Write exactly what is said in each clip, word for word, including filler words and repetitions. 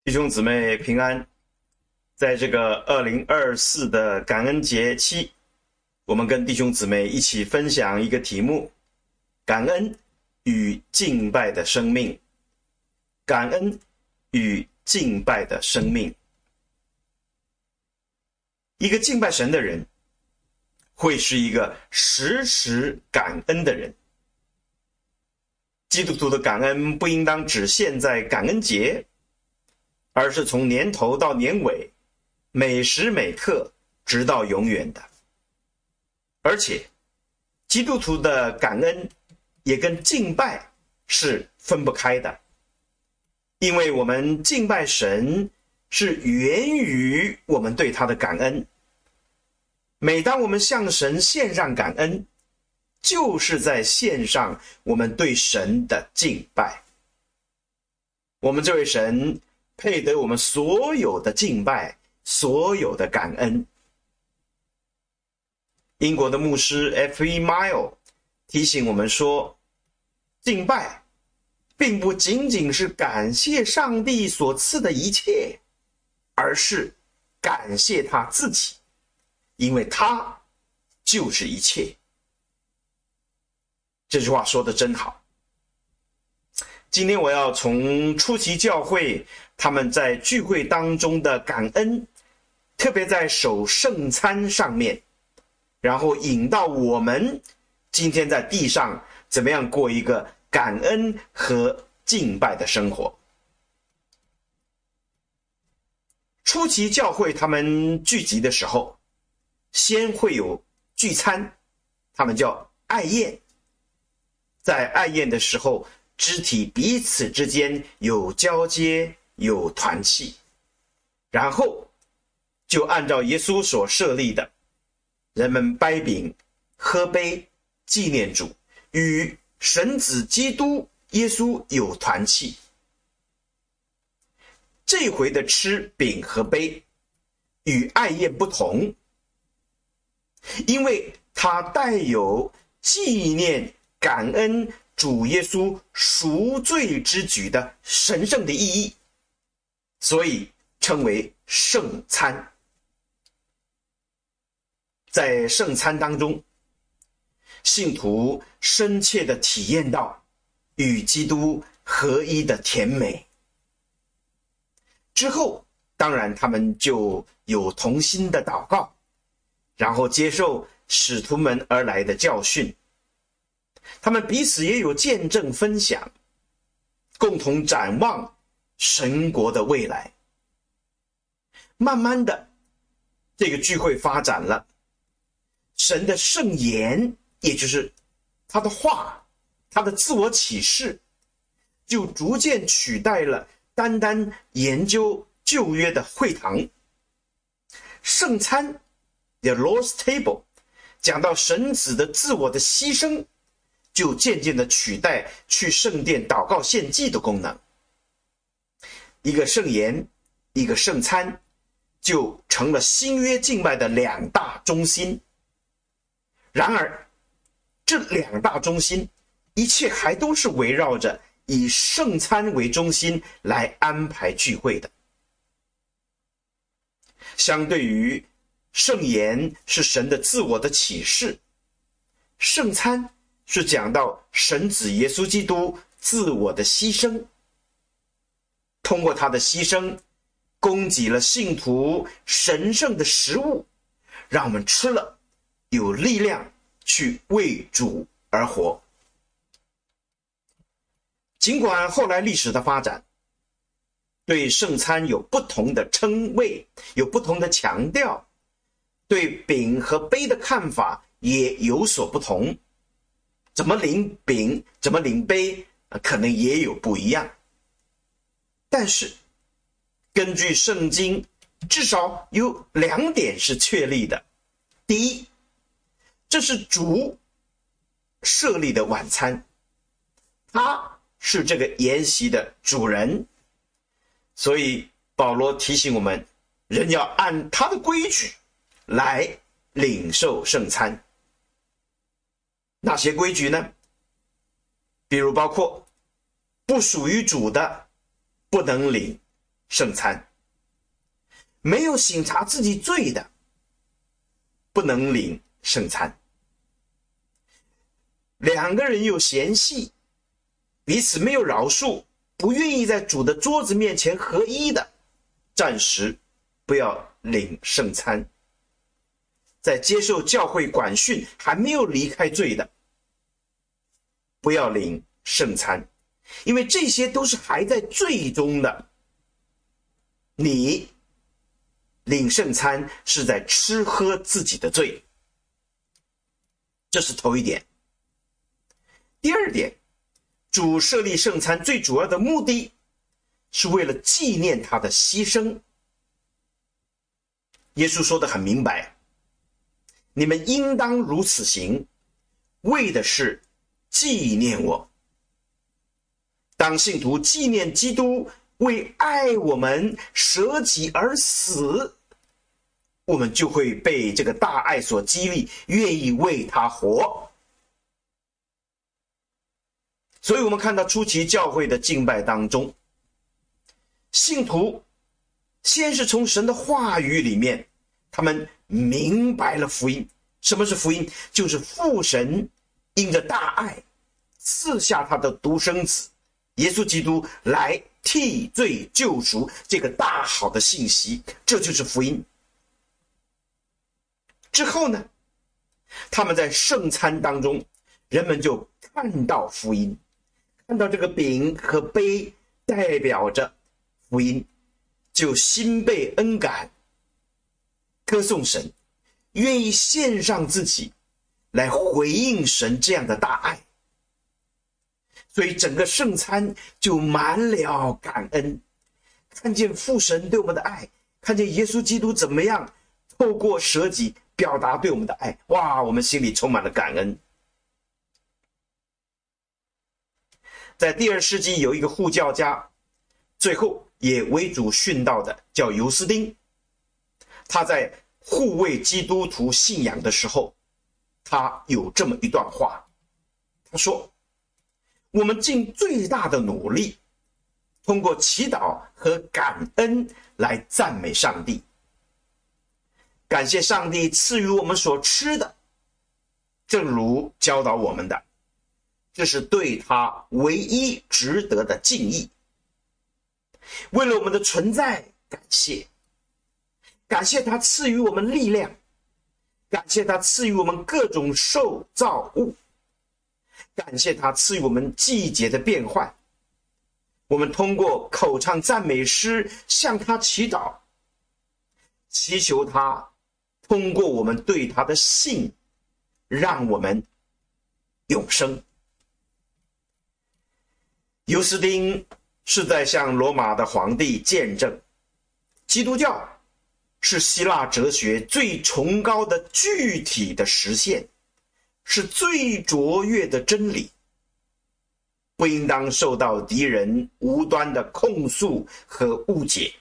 弟兄姊妹平安。在这个二零二四的感恩节期，我们跟弟兄姊妹一起分享一个题目：感恩与敬拜的生命。感恩与敬拜的生命。一个敬拜神的人，会是一个时时感恩的人。基督徒的感恩不应当只限在感恩节，而是从年头到年尾，每时每刻，直到永远的。而且，基督徒的感恩也跟敬拜是分不开的，因为我们敬拜神是源于我们对他的感恩。每当我们向神献上感恩，就是在献上我们对神的敬拜。我们这位神配得我们所有的敬拜，所有的感恩。英国的牧师 F E Mile 提醒我们说，敬拜并不仅仅是感谢上帝所赐的一切，而是感谢他自己，因为他就是一切。这句话说得真好。今天我要从初期教会他们在聚会当中的感恩，特别在守圣餐上面，然后引到我们今天在地上怎么样过一个感恩和敬拜的生活。初期教会他们聚集的时候，先会有聚餐，他们叫爱宴。在爱宴的时候，肢体彼此之间有交接，有团契，然后就按照耶稣所设立的，人们掰饼喝杯，纪念主，与神子基督耶稣有团契。这回的吃饼和杯与爱宴不同，因为它带有纪念感恩主耶稣赎罪之举的神圣的意义，所以称为圣餐。在圣餐当中，信徒深切地体验到与基督合一的甜美。之后，当然他们就有同心的祷告，然后接受使徒们而来的教训。他们彼此也有见证分享，共同展望神国的未来。慢慢的，这个聚会发展了，神的圣言，也就是他的话，他的自我启示，就逐渐取代了单单研究旧约的会堂。圣餐 The Lord's Table 讲到神子的自我的牺牲，就渐渐的取代去圣殿祷告献祭的功能。一个圣言，一个圣餐，就成了新约敬拜的两大中心。然而，这两大中心，一切还都是围绕着以圣餐为中心来安排聚会的。相对于圣言是神的自我的启示，圣餐是讲到神子耶稣基督自我的牺牲，通过他的牺牲，供给了信徒神圣的食物，让我们吃了有力量去为主而活。尽管后来历史的发展对圣餐有不同的称谓，有不同的强调，对饼和杯的看法也有所不同，怎么领饼，怎么领杯，可能也有不一样。但是根据圣经，至少有两点是确立的。第一，这是主设立的晚餐，他是这个筵席的主人，所以保罗提醒我们，人要按他的规矩来领受圣餐。哪些规矩呢？比如包括不属于主的不能领， 圣餐。没有省察自己罪的，不能领圣餐。两个人有嫌隙，彼此没有饶恕，不愿意在主的桌子面前合一的，暂时不要领圣餐。在接受教会管训还没有离开罪的，不要领圣餐，因为这些都是还在罪中的。你领圣餐是在吃喝自己的罪，这是头一点。第二点，主设立圣餐最主要的目的是为了纪念他的牺牲。耶稣说得很明白，你们应当如此行，为的是纪念我。当信徒纪念基督为爱我们舍己而死，我们就会被这个大爱所激励，愿意为他活。所以我们看到初期教会的敬拜当中，信徒先是从神的话语里面，他们明白了福音。什么是福音？就是父神因着大爱赐下他的独生子耶稣基督来替罪救赎，这个大好的信息，这就是福音。之后呢，他们在圣餐当中，人们就看到福音，看到这个饼和杯代表着福音，就心被恩感，歌颂神，愿意献上自己来回应神这样的大爱。所以整个圣餐就满了感恩，看见父神对我们的爱，看见耶稣基督怎么样透过舍己表达对我们的爱，哇，我们心里充满了感恩。在第二世纪有一个护教家，最后也为主殉道的，叫尤斯丁。他在护卫基督徒信仰的时候，他有这么一段话，他说，我们尽最大的努力，通过祈祷和感恩来赞美上帝，感谢上帝赐予我们所吃的，正如教导我们的，这是对他唯一值得的敬意。为了我们的存在感谢，感谢他赐予我们力量，感谢他赐予我们各种受造物，感谢他赐予我们季节的变换。我们通过口唱赞美诗向他祈祷，祈求他通过我们对他的信，让我们永生。尤斯丁是在向罗马的皇帝见证，基督教是希腊哲学最崇高的具体的实现，是最卓越的真理，不应当受到敌人无端的控诉和误解。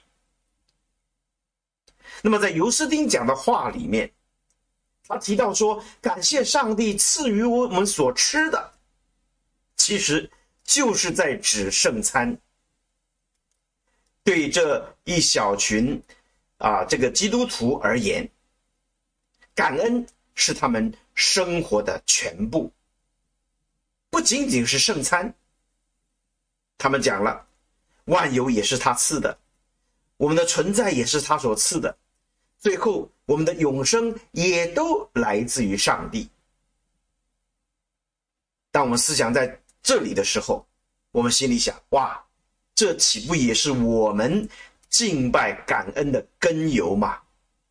那么在尤斯丁讲的话里面，他提到说，感谢上帝赐予我们所吃的，其实就是在指圣餐。对这一小群啊，这个基督徒而言，感恩是他们生活的全部，不仅仅是圣餐。他们讲了，万有也是他赐的，我们的存在也是他所赐的，最后我们的永生也都来自于上帝。当我们思想在这里的时候，我们心里想，哇，这岂不也是我们敬拜感恩的根由吗？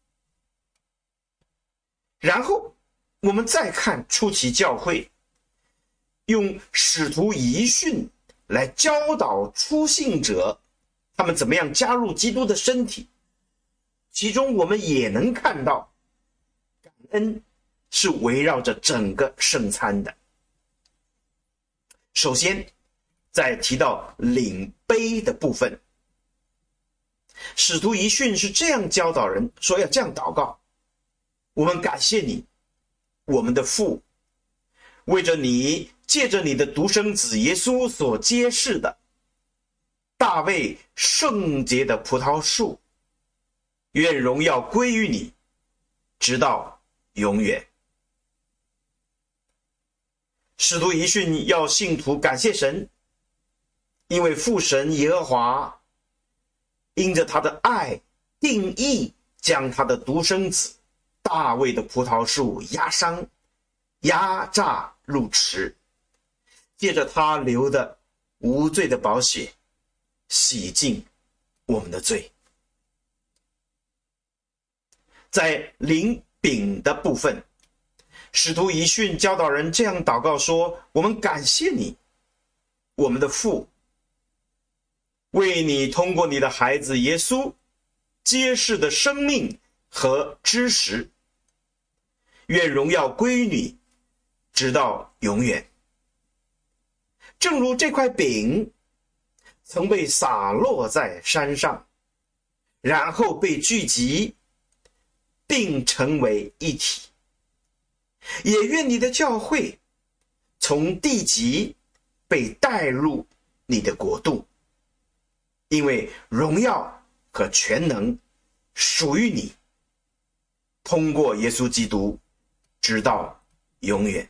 然后我们再看初期教会用使徒遗训来教导初信者他们怎么样加入基督的身体，其中我们也能看到感恩是围绕着整个圣餐的。首先在提到领杯的部分，使徒遗训是这样教导人，说要这样祷告，我们感谢你，我们的父，为着你借着你的独生子耶稣所揭示的， 大卫圣洁的葡萄树，愿荣耀归于你，直到永远。使徒遗训要信徒感谢神，因为父神耶和华因着他的爱定义，将他的独生子大卫的葡萄树压伤压榨入池，借着他流的无罪的宝血洗净我们的罪。在领饼的部分，使徒遗训教导人这样祷告说：我们感谢你，我们的父，为你通过你的孩子耶稣揭示的生命和知识，愿荣耀归于你，直到永远。正如这块饼曾被洒落在山上，然后被聚集并成为一体，也愿你的教会从地极被带入你的国度，因为荣耀和全能属于你，通过耶稣基督直到永远。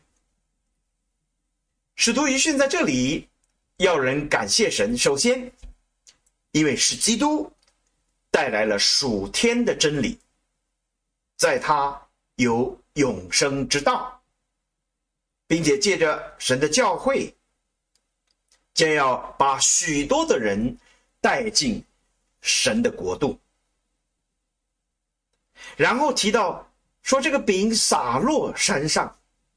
使徒遗训在这里要人感谢神，首先因为是基督带来了属天的真理，在他有永生之道，并且借着神的教会将要把许多的人带进神的国度。然后提到说这个饼洒落山上，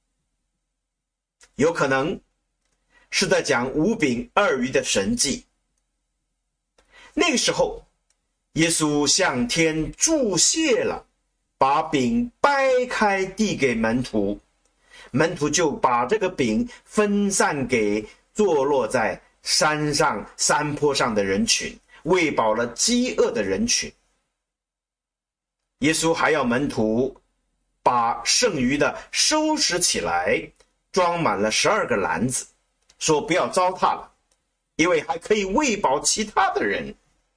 有可能是在讲五饼二鱼的神迹。那个时候耶稣向天祝谢了，把饼掰开递给门徒，门徒就把这个饼分散给坐落在山上山坡上的人群，喂饱了饥饿的人群。耶稣还要门徒把剩余的收拾起来，装满了十二个篮子，说不要糟蹋了，因为还可以喂饱其他的人。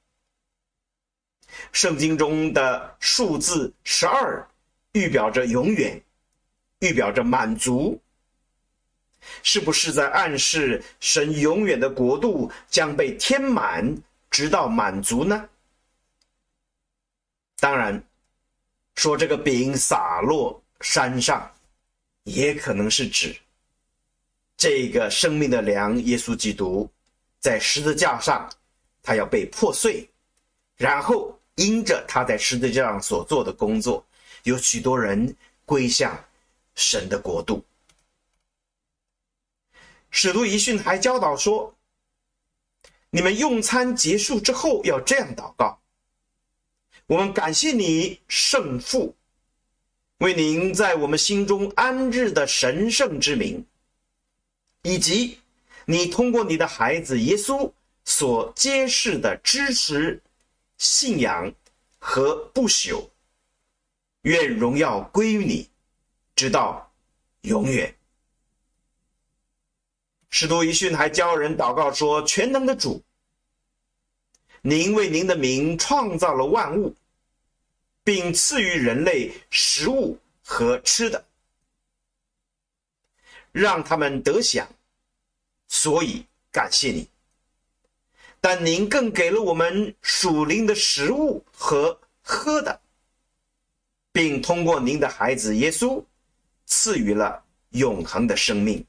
圣经中的数字十二预表着永远，预表着满足，是不是在暗示神永远的国度将被填满，直到满足呢？当然，说这个饼洒落山上，也可能是指这个生命的粮耶稣基督在十字架上，他要被破碎，然后因着他在十字架上所做的工作，有许多人归向神的国度。使徒遗训还教导说，你们用餐结束之后要这样祷告：我们感谢你圣父，为您在我们心中安置的神圣之名，以及你通过你的孩子耶稣所揭示的知识、信仰和不朽，愿荣耀归于你，直到永远。使徒遗训还教人祷告说：全能的主，您为您的名创造了万物，并赐予人类食物和吃的，让他们得享，所以感谢你。但您更给了我们属灵的食物和喝的，并通过您的孩子耶稣赐予了永恒的生命。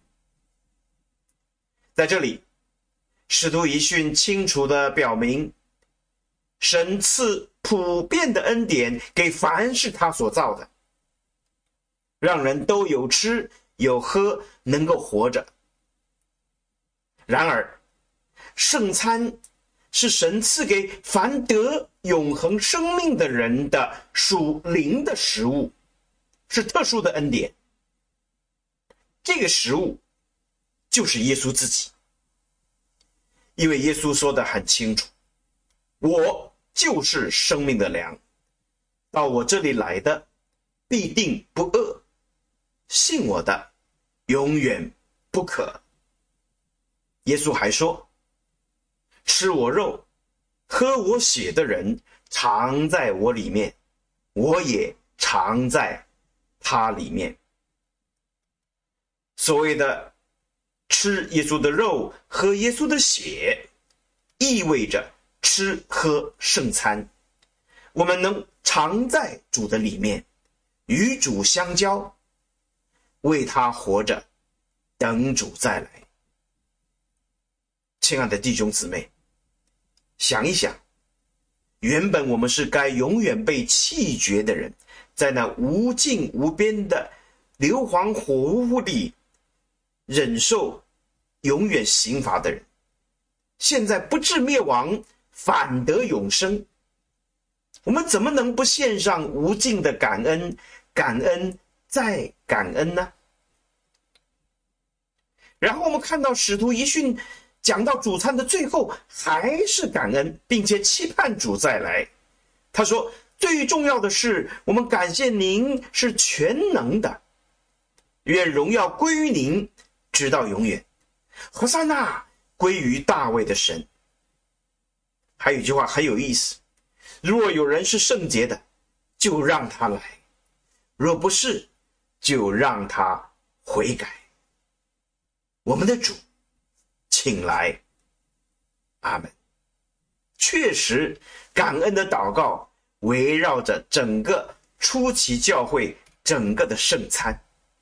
在这里，使徒遗训清楚地表明，神赐普遍的恩典给凡是他所造的，让人都有吃有喝，能够活着。然而圣餐是神赐给凡得永恒生命的人的属灵的食物，是特殊的恩典。这个食物就是耶稣自己，因为耶稣说得很清楚，我就是生命的粮，到我这里来的必定不饿，信我的永远不渴。耶稣还说， 吃我肉、喝我血的人常在我里面，我也常在他里面。所谓的吃耶稣的肉、喝耶稣的血，意味着吃喝圣餐。我们能常在主的里面，与主相交，为他活着，等主再来。亲爱的弟兄姊妹，想一想，原本我们是该永远被弃绝的人，在那无尽无边的硫磺火屋里忍受永远刑罚的人，现在不至灭亡，反得永生。我们怎么能不献上无尽的感恩，感恩再感恩呢？然后我们看到使徒遗训讲到主餐的最后还是感恩，并且期盼主再来。他说，最重要的是我们感谢您是全能的，愿荣耀归于您直到永远，和散那归于大卫的神。还有一句话很有意思，若有人是圣洁的，就让他来，若不是，就让他悔改。我们的主请来，阿们。确实，感恩的祷告围绕着整个初期教会整个的圣餐。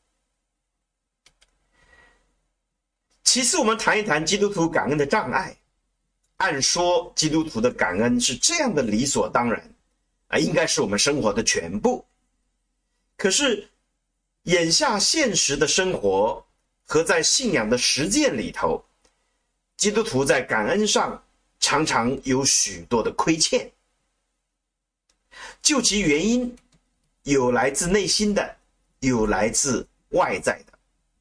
其次，我们谈一谈基督徒感恩的障碍。按说基督徒的感恩是这样的理所当然啊，应该是我们生活的全部。可是眼下现实的生活和在信仰的实践里头，基督徒在感恩上常常有许多的亏欠。究其原因，有来自内心的，有来自外在的。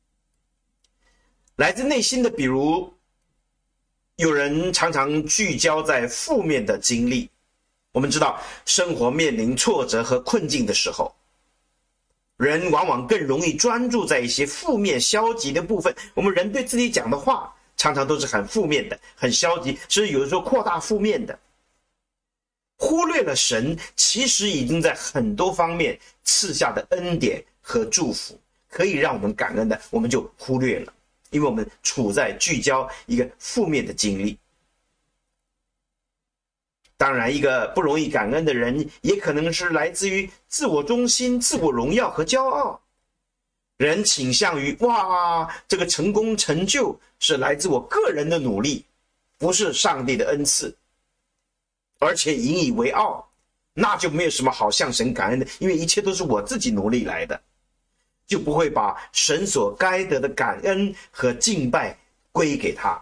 来自内心的，比如有人常常聚焦在负面的经历。我们知道，生活面临挫折和困境的时候，人往往更容易专注在一些负面消极的部分。我们人对自己讲的话常常都是很负面的，很消极，甚至有的时候扩大负面的，忽略了神其实已经在很多方面赐下的恩典和祝福，可以让我们感恩的，我们就忽略了，因为我们处在聚焦一个负面的经历。当然，一个不容易感恩的人，也可能是来自于自我中心、自我荣耀和骄傲。人倾向于，哇，这个成功成就是来自我个人的努力，不是上帝的恩赐，而且引以为傲，那就没有什么好向神感恩的，因为一切都是我自己努力来的，就不会把神所该得的感恩和敬拜归给他。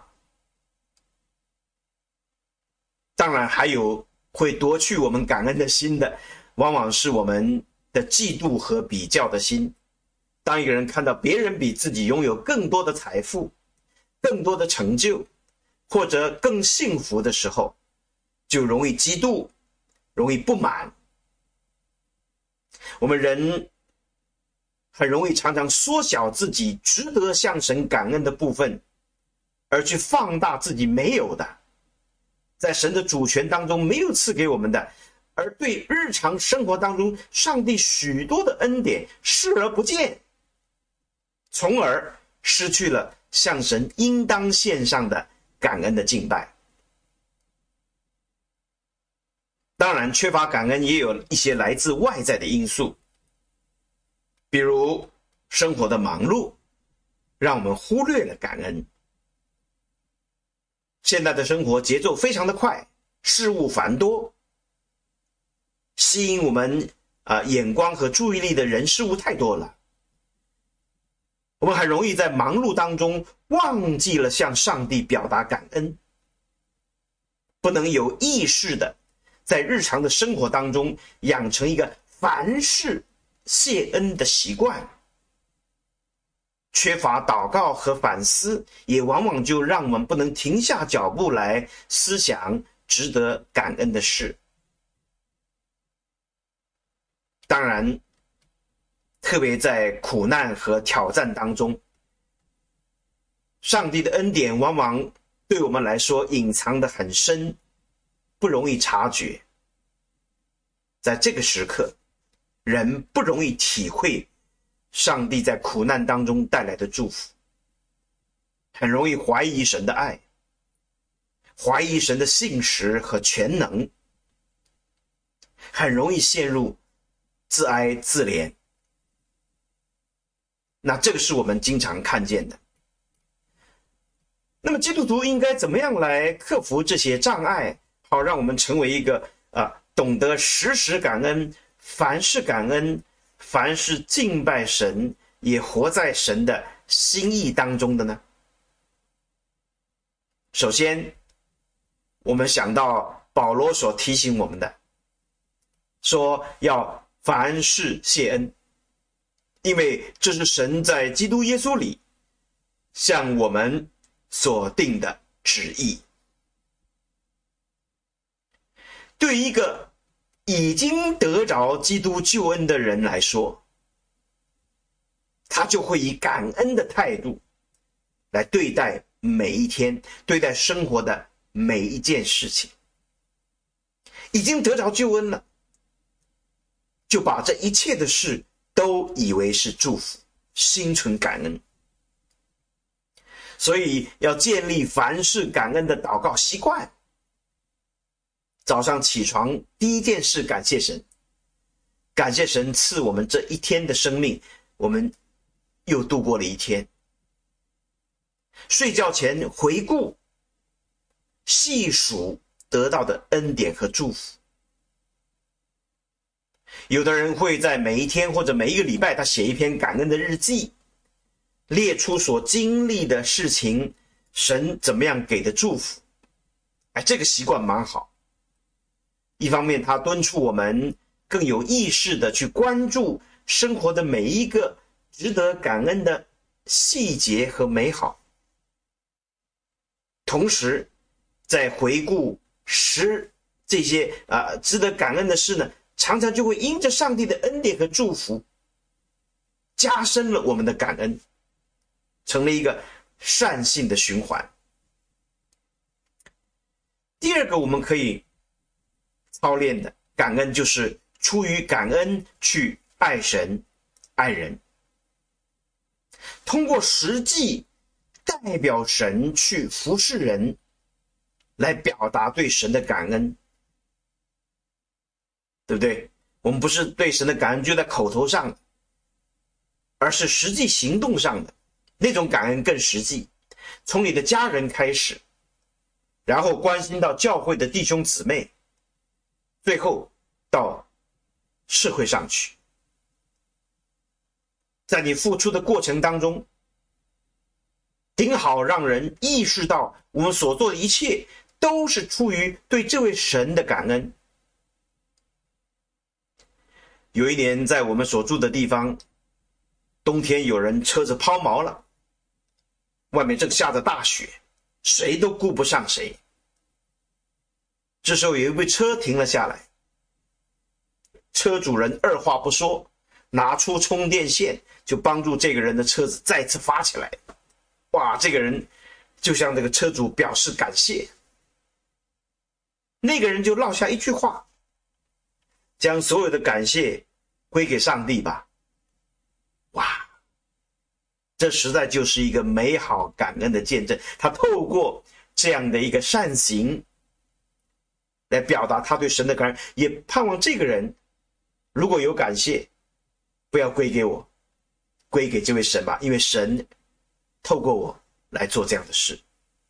当然，还有会夺去我们感恩的心的，往往是我们的嫉妒和比较的心。当一个人看到别人比自己拥有更多的财富、更多的成就，或者更幸福的时候，就容易嫉妒，容易不满。我们人很容易常常缩小自己值得向神感恩的部分，而去放大自己没有的，在神的主权当中没有赐给我们的，而对日常生活当中上帝许多的恩典视而不见，从而失去了向神应当献上的感恩的敬拜。当然，缺乏感恩也有一些来自外在的因素，比如生活的忙碌让我们忽略了感恩。现在的生活节奏非常的快，事物繁多，吸引我们、呃、眼光和注意力的人事物太多了，我们很容易在忙碌当中忘记了向上帝表达感恩，不能有意识的在日常的生活当中养成一个凡事谢恩的习惯。缺乏祷告和反思，也往往就让我们不能停下脚步来思想值得感恩的事。当然，特别在苦难和挑战当中，上帝的恩典往往对我们来说隐藏得很深，不容易察觉。在这个时刻，人不容易体会上帝在苦难当中带来的祝福，很容易怀疑神的爱，怀疑神的信实和全能，很容易陷入自哀自怜。那这个是我们经常看见的。那么基督徒应该怎么样来克服这些障碍，好让我们成为一个啊懂得时时感恩，凡事感恩，凡事敬拜神，也活在神的心意当中的呢？首先，我们想到保罗所提醒我们的，说要凡事谢恩，因为这是神在基督耶稣里向我们所定的旨意。对于一个已经得着基督救恩的人来说，他就会以感恩的态度来对待每一天，对待生活的每一件事情。已经得着救恩了，就把这一切的事都以为是祝福，心存感恩。所以要建立凡事感恩的祷告习惯。早上起床第一件事感谢神，感谢神赐我们这一天的生命，我们又度过了一天。睡觉前回顾细数得到的恩典和祝福。有的人会在每一天或者每一个礼拜，他写一篇感恩的日记，列出所经历的事情，神怎么样给的祝福。哎，这个习惯蛮好。一方面他敦促我们更有意识的去关注生活的每一个值得感恩的细节和美好，同时在回顾时这些啊、呃、值得感恩的事呢，常常就会因着上帝的恩典和祝福，加深了我们的感恩，成了一个善性的循环。第二个我们可以操练的感恩，就是出于感恩去爱神爱人，通过实际代表神去服侍人，来表达对神的感恩，对不对？我们不是对神的感恩就在口头上，而是实际行动上的那种感恩更实际，从你的家人开始，然后关心到教会的弟兄姊妹，最后到社会上去。在你付出的过程当中，顶好让人意识到我们所做的一切都是出于对这位神的感恩。有一年在我们所住的地方，冬天有人车子抛锚了，外面正下着大雪，谁都顾不上谁。这时候有一位车停了下来，车主人二话不说，拿出充电线就帮助这个人的车子再次发起来。哇，这个人就向这个车主表示感谢。那个人就落下一句话，将所有的感谢归给上帝吧。哇，这实在就是一个美好感恩的见证。他透过这样的一个善行来表达他对神的感恩，也盼望这个人如果有感谢，不要归给我，归给这位神吧，因为神透过我来做这样的事。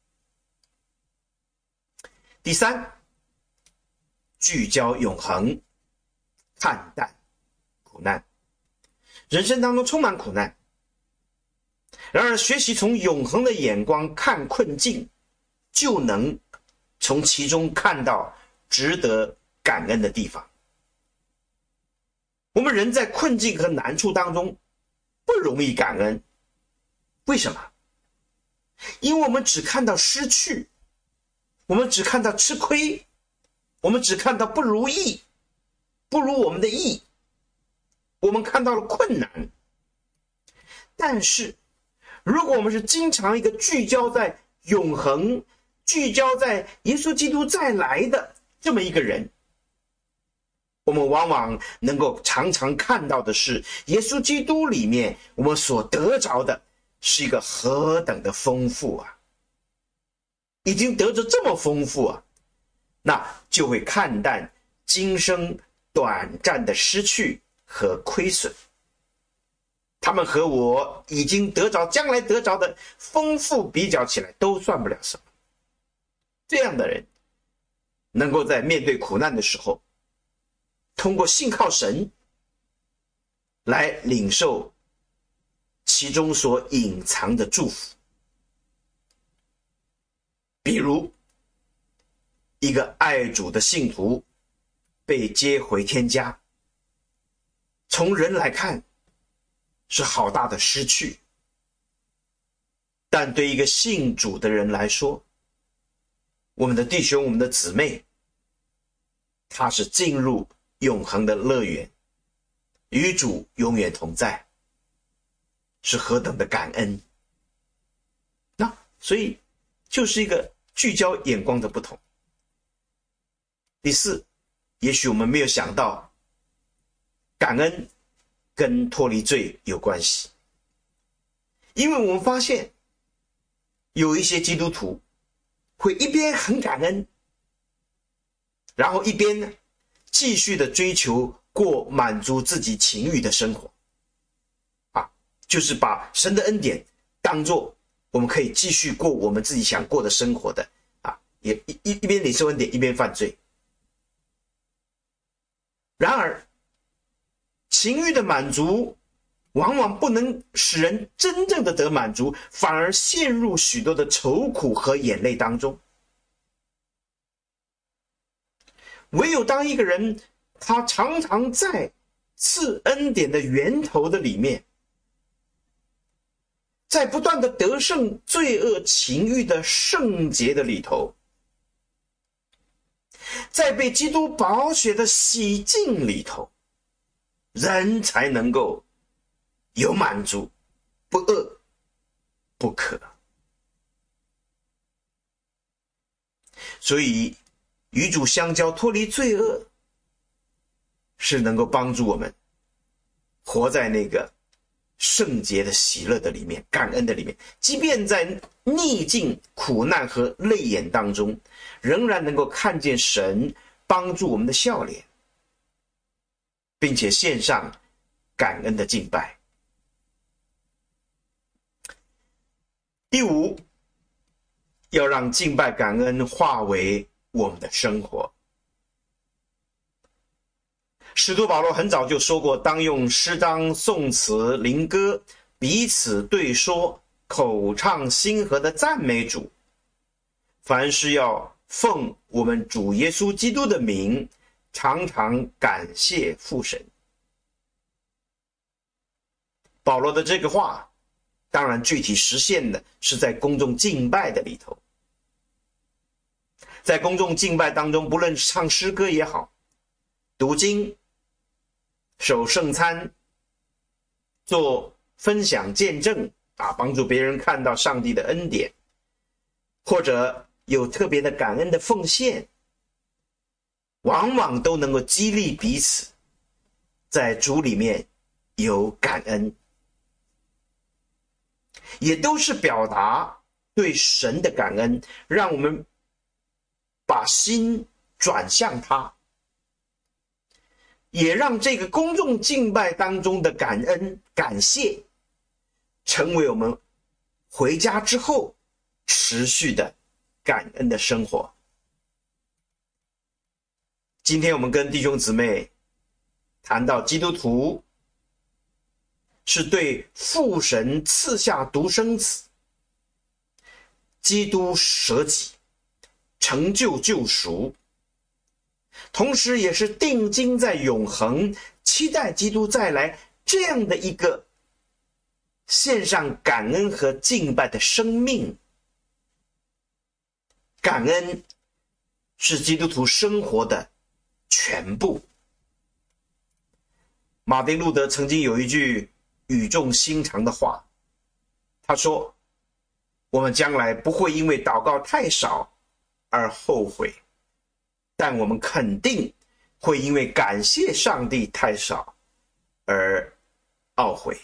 第三，聚焦永恒，看淡苦难。人生当中充满苦难，然而学习从永恒的眼光看困境，就能从其中看到值得感恩的地方。我们人在困境和难处当中不容易感恩，为什么？因为我们只看到失去，我们只看到吃亏，我们只看到不如意，不如我们的意，我们看到了困难。但是如果我们是经常一个聚焦在永恒聚焦在耶稣基督再来的这么一个人，我们往往能够常常看到的是，耶稣基督里面我们所得着的是一个何等的丰富啊！已经得着这么丰富啊，那就会看淡今生短暂的失去和亏损。他们和我已经得着将来得着的丰富比较起来，都算不了什么。这样的人能够在面对苦难的时候，通过信靠神来领受其中所隐藏的祝福。比如一个爱主的信徒被接回天家，从人来看是好大的失去，但对一个信主的人来说，我们的弟兄我们的姊妹，他是进入永恒的乐园，与主永远同在，是何等的感恩。那所以就是一个聚焦眼光的不同。第四，也许我们没有想到，感恩跟脱离罪有关系。因为我们发现有一些基督徒会一边很感恩，然后一边呢继续的追求过满足自己情欲的生活啊，就是把神的恩典当作我们可以继续过我们自己想过的生活的啊，也一一一边领受恩典一边犯罪。然而情欲的满足往往不能使人真正的得满足，反而陷入许多的愁苦和眼泪当中。唯有当一个人他常常在赐恩典的源头的里面，在不断的得胜罪恶情欲的圣洁的里头，在被基督宝血的洗净里头，人才能够有满足，不饿不渴。所以与主相交，脱离罪恶，是能够帮助我们活在那个圣洁的喜乐的里面，感恩的里面，即便在逆境苦难和泪眼当中，仍然能够看见神帮助我们的笑脸，并且献上感恩的敬拜。第五，要让敬拜感恩化为我们的生活。使徒保罗很早就说过，当用诗章、颂词、灵歌彼此对说，口唱心和的赞美主。凡事要奉我们主耶稣基督的名，常常感谢父神。保罗的这个话，当然具体实现的是在公众敬拜的里头。在公众敬拜当中，不论是唱诗歌也好，读经、守圣餐、做分享见证啊，帮助别人看到上帝的恩典，或者有特别的感恩的奉献，往往都能够激励彼此在主里面有感恩，也都是表达对神的感恩，让我们把心转向他，也让这个公众敬拜当中的感恩感谢成为我们回家之后持续的感恩的生活。今天我们跟弟兄姊妹谈到基督徒是对父神赐下独生子，基督舍己成就救赎，同时也是定睛在永恒，期待基督再来这样的一个献上感恩和敬拜的生命。感恩是基督徒生活的全部。马丁路德曾经有一句语重心长的话，他说，我们将来不会因为祷告太少而后悔，但我们肯定会因为感谢上帝太少而懊悔。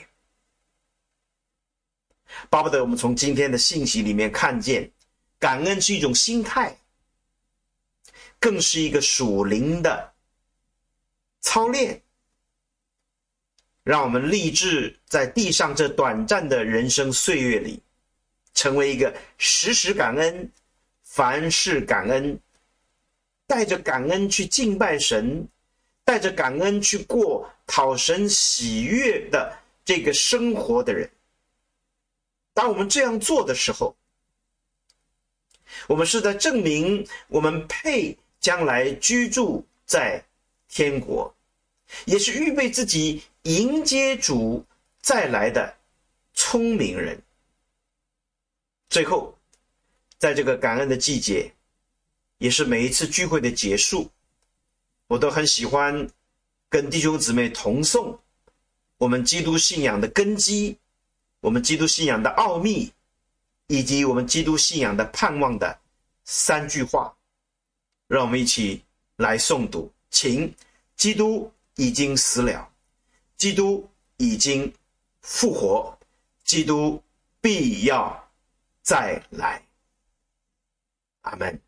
巴不得我们从今天的信息里面看见，感恩是一种心态，更是一个属灵的操练，让我们立志在地上这短暂的人生岁月里，成为一个时时感恩、凡事感恩，带着感恩去敬拜神，带着感恩去过讨神喜悦的这个生活的人。当我们这样做的时候，我们是在证明我们配将来居住在天国，也是预备自己迎接主再来的聪明人。最后，在这个感恩的季节，也是每一次聚会的结束，我都很喜欢跟弟兄姊妹同诵我们基督信仰的根基，我们基督信仰的奥秘，以及我们基督信仰的盼望的三句话。让我们一起来诵读。请，基督已经死了，基督已经复活，基督必要再来。阿们。